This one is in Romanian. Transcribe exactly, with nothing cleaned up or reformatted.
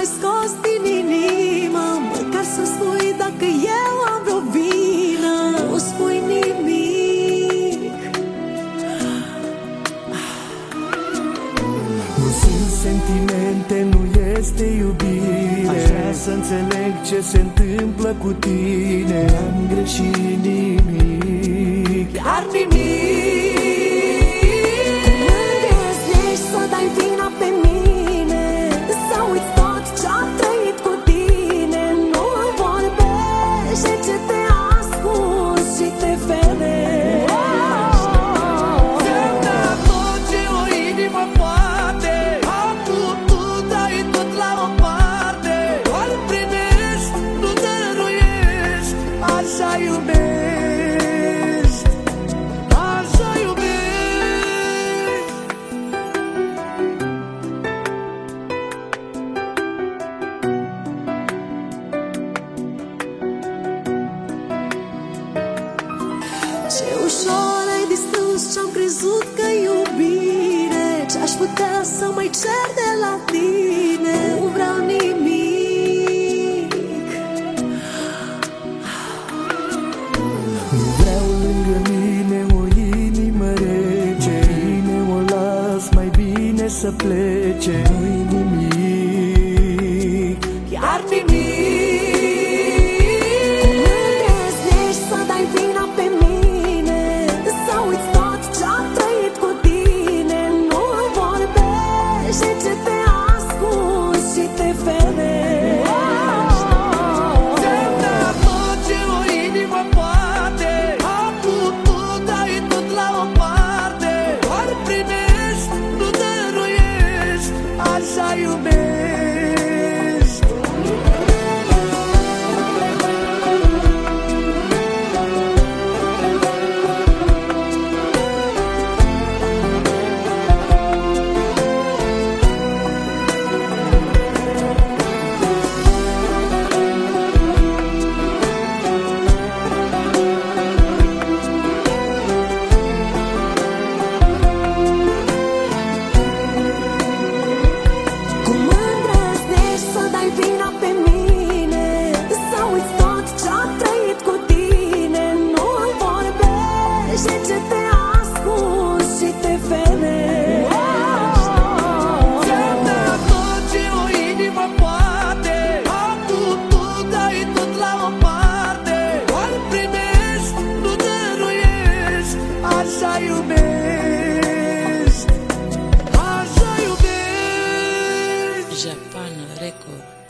mai scos din inimă, măcar să spui dacă eu am vreo vină. Nu spui nimic. Nu sunt sentimente, nu este iubire. Aș vrea să înțeleg ce se întâmplă cu tine. Am greșit nimic, Dar nimic. Cum îndrăznești să dai vina pe mine, să uiți tot ce-am trăit cu tine. Nu vorbești ce te ascunzi și te ferești. ți-am dat tot ce o inimă poate. Am putut dai tot la o parte. Doar primești, nu dăruiești. Așa iubești, așa iubești. Ce ușor ai distrus ce-am crezut că iubire. Ce-aș putea să mai cer de la tine. Nu vreau nimic. Nu vreau lângă mine o inimă rece. Bine o las, mai bine să plece. Nu-i nimic, chiar nimic. Cum îndrăznești să dai vina pe mine, să uiți tot ce-am trăit cu tine. Nu vorbești ce te ascunzi și te ferești. ți-am dat tot ce o inimă poate. Am putut dai tot la o parte. Doar primești, nu dăruiești. Așa iubești. Cum îndrăznești să dai vina pe mine, să uiți tot ce-am trăit cu tine. Nu vorbești ce te ascunzi și te ferești. ți-am dat tot ce o inimă poate. Am putut dai tot la o parte. Doar primești, nu dăruiești. Așa iubești, așa iubești. Japan Record.